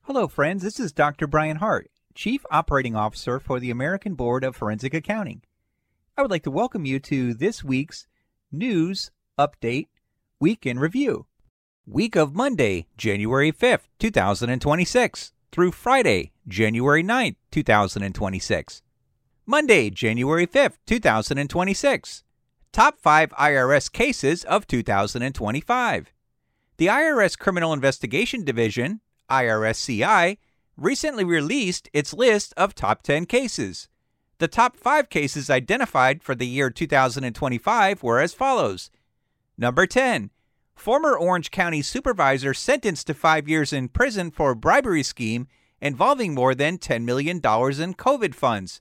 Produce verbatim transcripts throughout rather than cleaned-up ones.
Hello, friends. This is Doctor Brian Hart, Chief Operating Officer for the American Board of Forensic Accounting. I would like to welcome you to this week's News Update Week in Review. Week of Monday, January fifth, two thousand twenty-six, through Friday, January ninth, two thousand twenty-six. Monday, January fifth, two thousand twenty-six. Top five I R S cases of two thousand twenty-five. The I R S Criminal Investigation Division, I R S C I, recently released its list of top ten cases. The top five cases identified for the year two thousand twenty-five were as follows. Number ten. Former Orange County supervisor sentenced to five years in prison for a bribery scheme involving more than ten million dollars in COVID funds.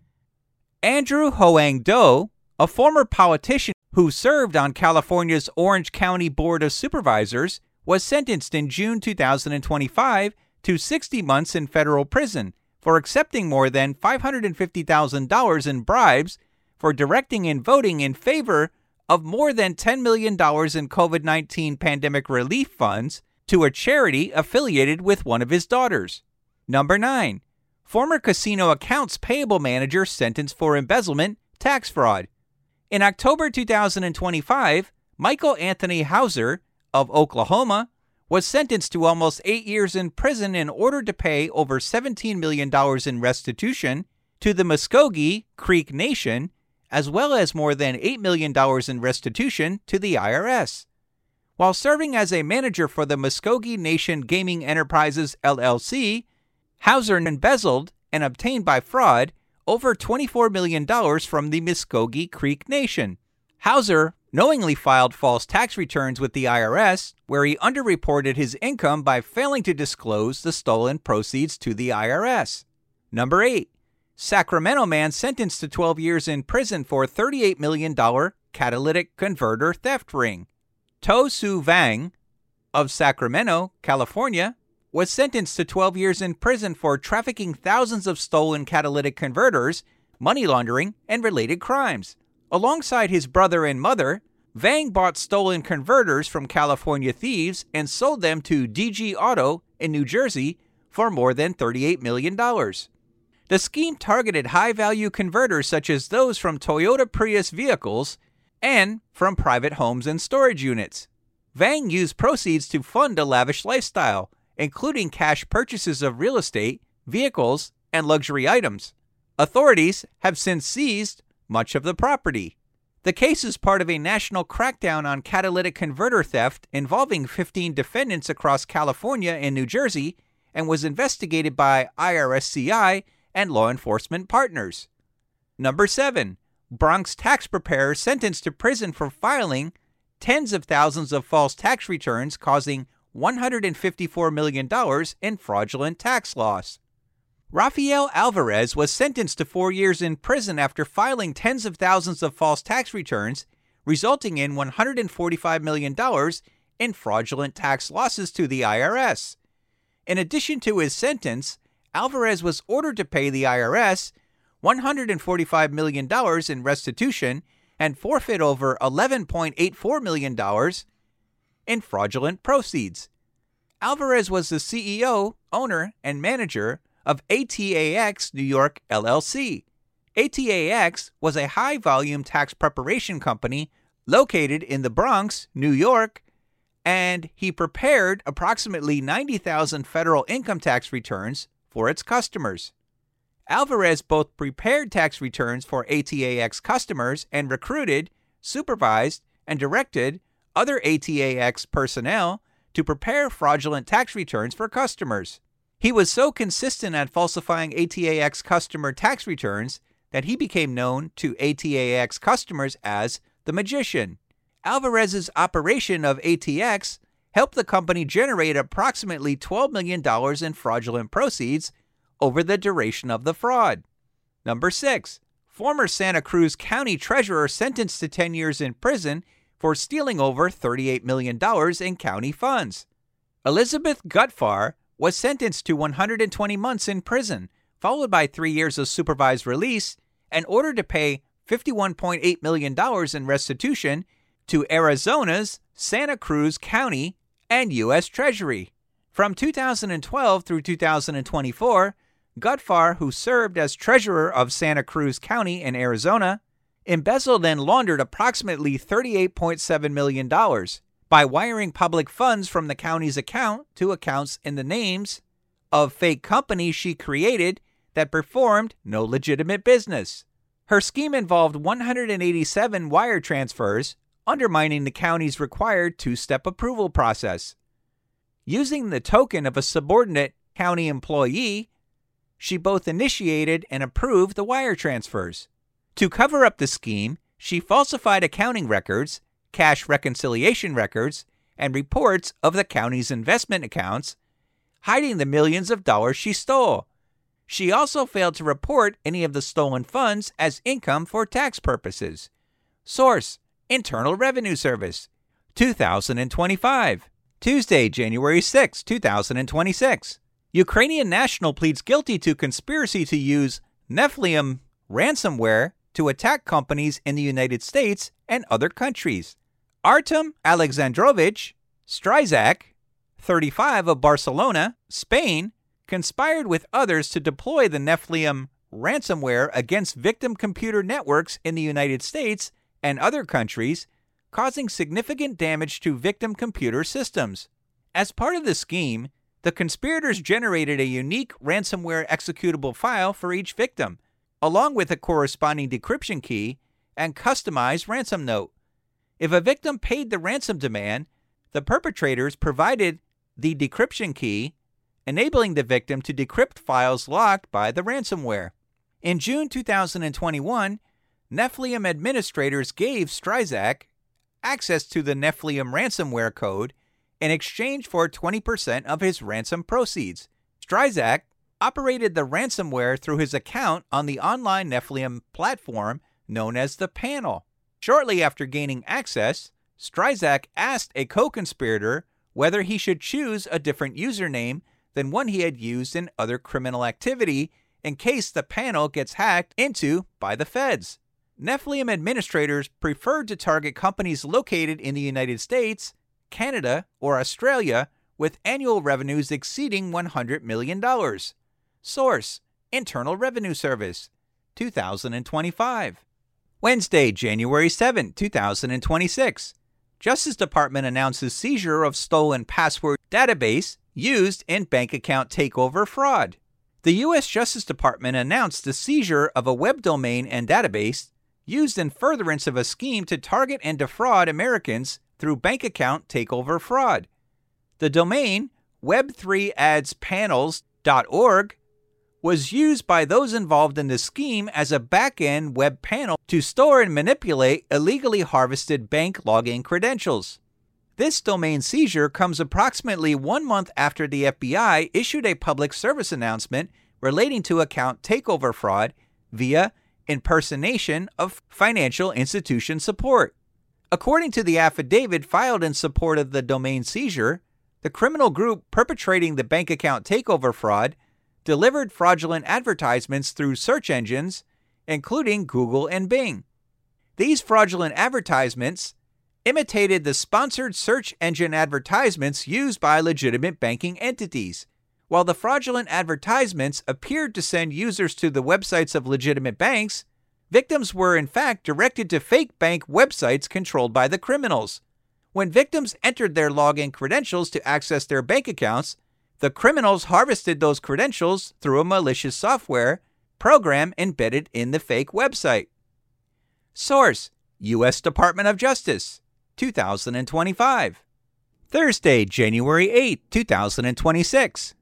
Andrew Hoang Do, a former politician who served on California's Orange County Board of Supervisors, was sentenced in June two thousand twenty-five to sixty months in federal prison for accepting more than five hundred fifty thousand dollars in bribes for directing and voting in favor of more than ten million dollars in COVID nineteen pandemic relief funds to a charity affiliated with one of his daughters. Number nine. Former casino accounts payable manager sentenced for embezzlement, tax fraud. In October two thousand twenty-five, Michael Anthony Hauser of Oklahoma was sentenced to almost eight years in prison in order to pay over seventeen million dollars in restitution to the Muskogee Creek Nation, as well as more than eight million dollars in restitution to the I R S. While serving as a manager for the Muskogee Nation Gaming Enterprises, L L C, Hauser embezzled and obtained by fraud over twenty-four million dollars from the Muskogee Creek Nation. Hauser knowingly filed false tax returns with the I R S, where he underreported his income by failing to disclose the stolen proceeds to the I R S. Number eight. Sacramento man sentenced to twelve years in prison for thirty-eight million dollars catalytic converter theft ring. To Su Vang of Sacramento, California, was sentenced to twelve years in prison for trafficking thousands of stolen catalytic converters, money laundering, and related crimes. Alongside his brother and mother, Vang bought stolen converters from California thieves and sold them to D G Auto in New Jersey for more than thirty-eight million dollars. The scheme targeted high-value converters such as those from Toyota Prius vehicles and from private homes and storage units. Vang used proceeds to fund a lavish lifestyle, including cash purchases of real estate, vehicles, and luxury items. Authorities have since seized much of the property. The case is part of a national crackdown on catalytic converter theft involving fifteen defendants across California and New Jersey and was investigated by I R S C I and law enforcement partners. Number seven. Bronx tax preparer sentenced to prison for filing tens of thousands of false tax returns causing one hundred fifty-four million dollars in fraudulent tax loss. Rafael Alvarez was sentenced to four years in prison after filing tens of thousands of false tax returns, resulting in one hundred forty-five million dollars in fraudulent tax losses to the I R S. In addition to his sentence, Alvarez was ordered to pay the I R S one hundred forty-five million dollars in restitution and forfeit over eleven point eight four million dollars in fraudulent proceeds. Alvarez was the C E O, owner, and manager of A T A X New York L L C. A T A X was a high-volume tax preparation company located in the Bronx, New York, and he prepared approximately ninety thousand federal income tax returns for its customers. Alvarez both prepared tax returns for A T A X customers and recruited, supervised, and directed other A T A X personnel to prepare fraudulent tax returns for customers. He was so consistent at falsifying A T A X customer tax returns that he became known to A T A X customers as the Magician. Alvarez's operation of A T X helped the company generate approximately twelve million dollars in fraudulent proceeds over the duration of the fraud. Number six. Former Santa Cruz County Treasurer sentenced to ten years in prison for stealing over thirty-eight million dollars in county funds. Elizabeth Gutfar was sentenced to one hundred twenty months in prison, followed by three years of supervised release, and ordered to pay fifty-one point eight million dollars in restitution to Arizona's Santa Cruz County and U S Treasury. From two thousand twelve through two thousand twenty-four, Gutfar, who served as treasurer of Santa Cruz County in Arizona, embezzled and laundered approximately thirty-eight point seven million dollars by wiring public funds from the county's account to accounts in the names of fake companies she created that performed no legitimate business. Her scheme involved one hundred eighty-seven wire transfers, undermining the county's required two-step approval process. Using the token of a subordinate county employee, she both initiated and approved the wire transfers. To cover up the scheme, she falsified accounting records, cash reconciliation records, and reports of the county's investment accounts, hiding the millions of dollars she stole. She also failed to report any of the stolen funds as income for tax purposes. Source: Internal Revenue Service. two thousand twenty-five. Tuesday, January sixth, two thousand twenty-six. Ukrainian national pleads guilty to conspiracy to use Nephilim ransomware to attack companies in the United States and other countries. Artem Alexandrovich Strizak, thirty-five, of Barcelona, Spain, conspired with others to deploy the Nephilim ransomware against victim computer networks in the United States and other countries, causing significant damage to victim computer systems. As part of the scheme, the conspirators generated a unique ransomware executable file for each victim, along with a corresponding decryption key and customized ransom note. If a victim paid the ransom demand, the perpetrators provided the decryption key, enabling the victim to decrypt files locked by the ransomware. In June two thousand twenty-one, Nephilim administrators gave Strizak access to the Nephilim ransomware code in exchange for twenty percent of his ransom proceeds. Strizak operated the ransomware through his account on the online Nephilim platform known as the Panel. Shortly after gaining access, Strizak asked a co-conspirator whether he should choose a different username than one he had used in other criminal activity in case the Panel gets hacked into by the feds. Nephilim administrators preferred to target companies located in the United States, Canada, or Australia with annual revenues exceeding one hundred million dollars. Source: Internal Revenue Service. two thousand twenty-five. Wednesday, January seventh, two thousand twenty-six. Justice Department announces seizure of stolen password database used in bank account takeover fraud. The U S Justice Department announced the seizure of a web domain and database used in furtherance of a scheme to target and defraud Americans through bank account takeover fraud. The domain, web three ads panels dot org, was used by those involved in the scheme as a back-end web panel to store and manipulate illegally harvested bank login credentials. This domain seizure comes approximately one month after the F B I issued a public service announcement relating to account takeover fraud via impersonation of financial institution support. According to the affidavit filed in support of the domain seizure, the criminal group perpetrating the bank account takeover fraud delivered fraudulent advertisements through search engines, including Google and Bing. These fraudulent advertisements imitated the sponsored search engine advertisements used by legitimate banking entities. While the fraudulent advertisements appeared to send users to the websites of legitimate banks, victims were in fact directed to fake bank websites controlled by the criminals. When victims entered their login credentials to access their bank accounts, the criminals harvested those credentials through a malicious software program embedded in the fake website. Source: U S Department of Justice. two thousand twenty-five. Thursday, January eighth, two thousand twenty-six.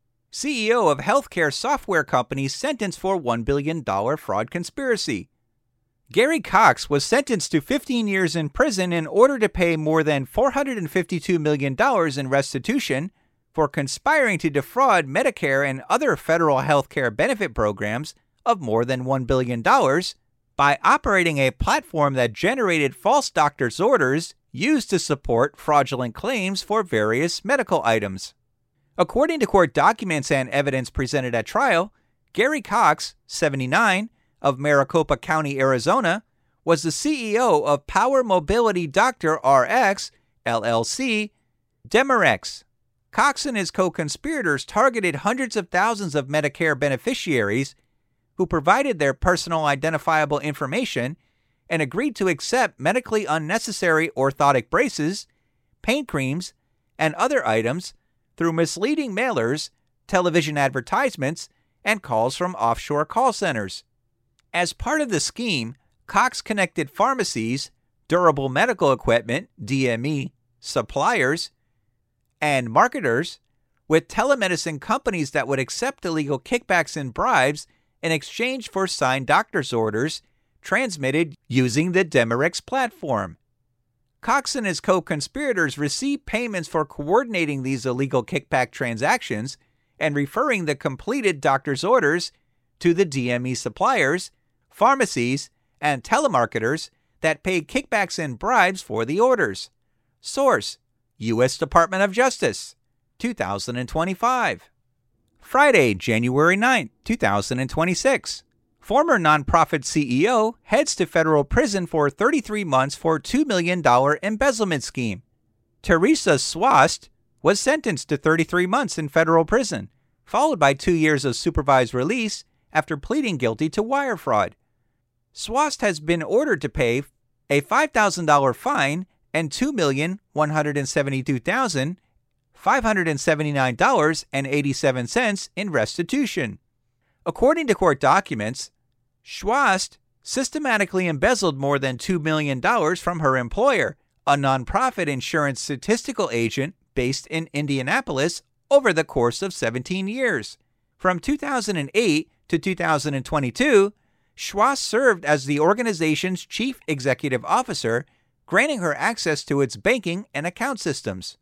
C E O of healthcare software company sentenced for one billion dollars fraud conspiracy. Gary Cox was sentenced to fifteen years in prison in order to pay more than four hundred fifty-two million dollars in restitution for conspiring to defraud Medicare and other federal healthcare benefit programs of more than one billion dollars by operating a platform that generated false doctor's orders used to support fraudulent claims for various medical items. According to court documents and evidence presented at trial, Gary Cox, seventy-nine, of Maricopa County, Arizona, was the C E O of Power Mobility Doctor R X, L L C, Demorex, Cox and his co-conspirators targeted hundreds of thousands of Medicare beneficiaries who provided their personal identifiable information and agreed to accept medically unnecessary orthotic braces, pain creams, and other items through misleading mailers, television advertisements, and calls from offshore call centers. As part of the scheme, Cox connected pharmacies, durable medical equipment, D M E, suppliers, and marketers with telemedicine companies that would accept illegal kickbacks and bribes in exchange for signed doctor's orders transmitted using the Demorex platform. Cox and his co-conspirators received payments for coordinating these illegal kickback transactions and referring the completed doctor's orders to the D M E suppliers, pharmacies, and telemarketers that paid kickbacks and bribes for the orders. Source: U S Department of Justice, two thousand twenty-five. Friday, January ninth, two thousand twenty-six. Former nonprofit C E O heads to federal prison for thirty-three months for two million dollars embezzlement scheme. Teresa Swast was sentenced to thirty-three months in federal prison, followed by two years of supervised release after pleading guilty to wire fraud. Swast has been ordered to pay a five thousand dollars fine and two million one hundred seventy-two thousand five hundred seventy-nine dollars and eighty-seven cents in restitution. According to court documents, Swast systematically embezzled more than two million dollars from her employer, a nonprofit insurance statistical agent based in Indianapolis, over the course of seventeen years. From two thousand eight to two thousand twenty-two, Swast served as the organization's chief executive officer, granting her access to its banking and account systems.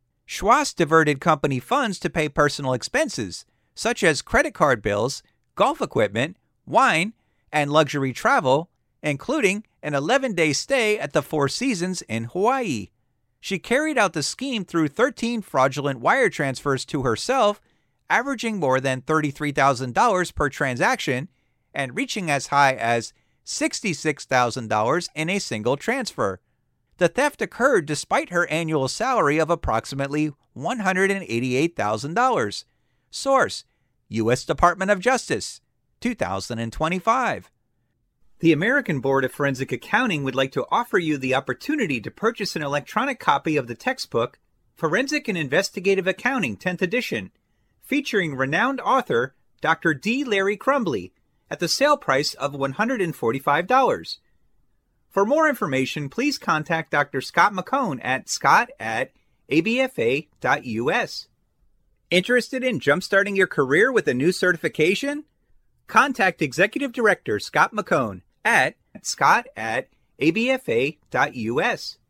Swast diverted company funds to pay personal expenses, such as credit card bills, golf equipment, wine, and luxury travel, including an eleven-day stay at the Four Seasons in Hawaii. She carried out the scheme through thirteen fraudulent wire transfers to herself, averaging more than thirty-three thousand dollars per transaction and reaching as high as sixty-six thousand dollars in a single transfer. The theft occurred despite her annual salary of approximately one hundred eighty-eight thousand dollars. Source: U S Department of Justice, two thousand twenty-five. The American Board of Forensic Accounting would like to offer you the opportunity to purchase an electronic copy of the textbook Forensic and Investigative Accounting, tenth edition, featuring renowned author Doctor D. Larry Crumbly, at the sale price of one hundred forty-five dollars. For more information, please contact Doctor Scott McCone at scott at a b f a dot u s. Interested in jumpstarting your career with a new certification? Contact Executive Director Scott McCone at scott at a b f a dot u s.